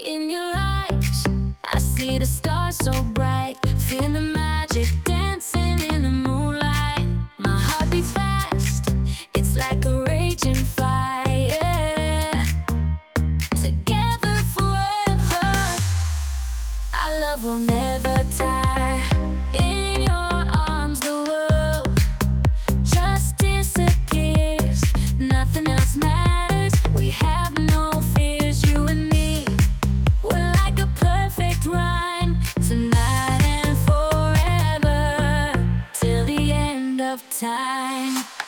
In your eyes, I see the stars so bright. Feel the magic dancing in the moonlight. My heart beats fast, it's like a raging fire. Together forever, our love will never tire. In your arms, the world just disappears. Nothing else matters, we have no fears. You and me, we're like a perfect rhyme. Tonight and forever, till the end of time.